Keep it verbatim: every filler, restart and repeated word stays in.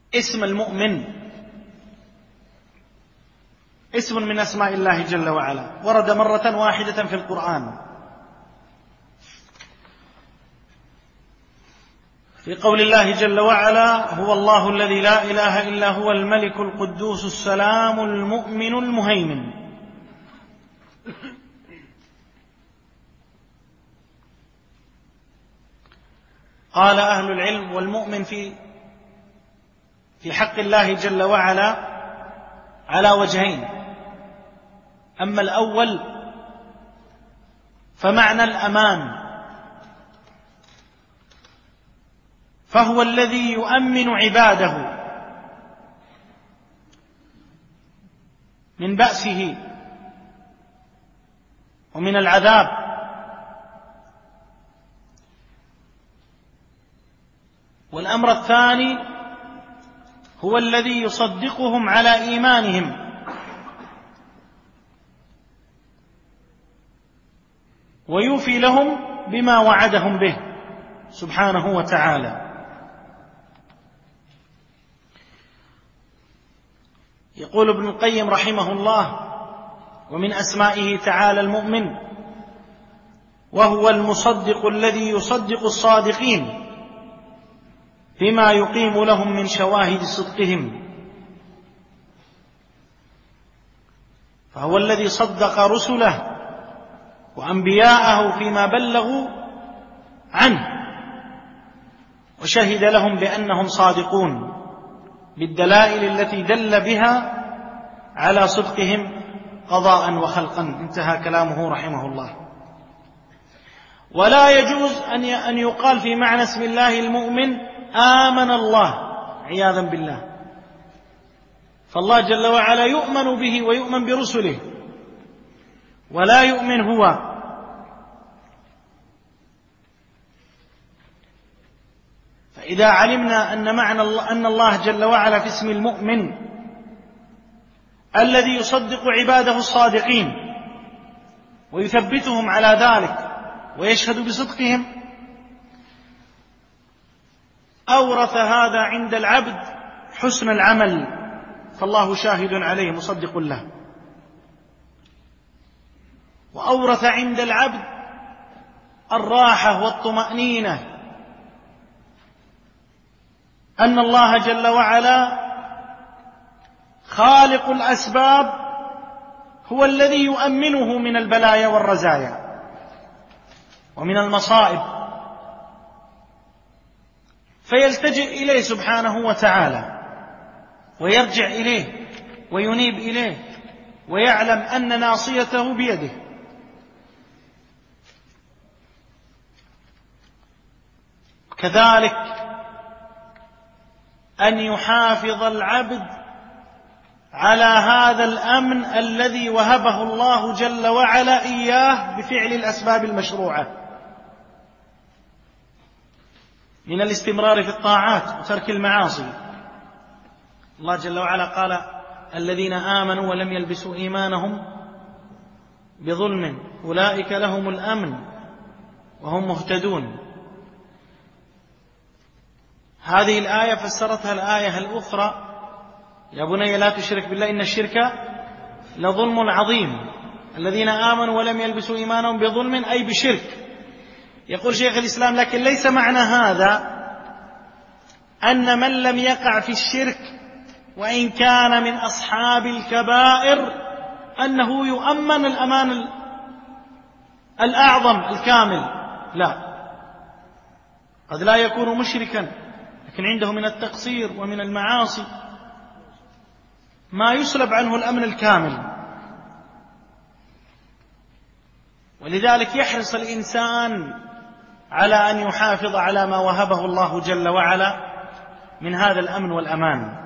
اسم المؤمن اسم من أسماء الله جل وعلا، ورد مرة واحدة في القرآن في قول الله جل وعلا: هو الله الذي لا إله إلا هو الملك القدوس السلام المؤمن المهيمن. قال أهل العلم: والمؤمن في في حق الله جل وعلا على وجهين. أما الأول فمعنى الأمان، فهو الذي يؤمن عباده من بأسه ومن العذاب، والأمر الثاني هو الذي يصدقهم على إيمانهم ويوفي لهم بما وعدهم به سبحانه وتعالى. يقول ابن القيم رحمه الله: ومن أسمائه تعالى المؤمن، وهو المصدق الذي يصدق الصادقين بما يقيم لهم من شواهد صدقهم، فهو الذي صدق رسله وأنبياءه فيما بلغوا عنه، وشهد لهم بأنهم صادقون بالدلائل التي دل بها على صدقهم قضاء وخلقا. انتهى كلامه رحمه الله. ولا يجوز أن يقال في معنى اسم الله المؤمن آمن الله عياذا بالله، فالله جل وعلا يؤمن به ويؤمن برسله، ولا يؤمن هو. فإذا علمنا أن معنى الله أن الله جل وعلا في اسم المؤمن الذي يصدق عباده الصادقين ويثبتهم على ذلك ويشهد بصدقهم، أورث هذا عند العبد حسن العمل، فالله شاهد عليه مصدق له. وأورث عند العبد الراحة والطمأنينة، أن الله جل وعلا خالق الأسباب هو الذي يؤمنه من البلايا والرزايا ومن المصائب، فيلتجئ إليه سبحانه وتعالى ويرجع إليه وينيب إليه ويعلم أن ناصيته بيده. كذلك أن يحافظ العبد على هذا الأمن الذي وهبه الله جل وعلا إياه بفعل الأسباب المشروعة من الاستمرار في الطاعات وترك المعاصي. الله جل وعلا قال: الذين آمنوا ولم يلبسوا إيمانهم بظلم أولئك لهم الأمن وهم مهتدون. هذه الآية فسرتها الآية الأخرى: يا بني لا تشرك بالله إن الشرك لظلم عظيم. الذين آمنوا ولم يلبسوا إيمانهم بظلم أي بشرك. يقول شيخ الإسلام: لكن ليس معنى هذا أن من لم يقع في الشرك وإن كان من أصحاب الكبائر أنه يؤمن الأمان الأعظم الكامل. لا، قد لا يكون مشركا لكن عنده من التقصير ومن المعاصي ما يسلب عنه الأمن الكامل. ولذلك يحرص الإنسان على أن يحافظ على ما وهبه الله جل وعلا من هذا الأمن والأمان.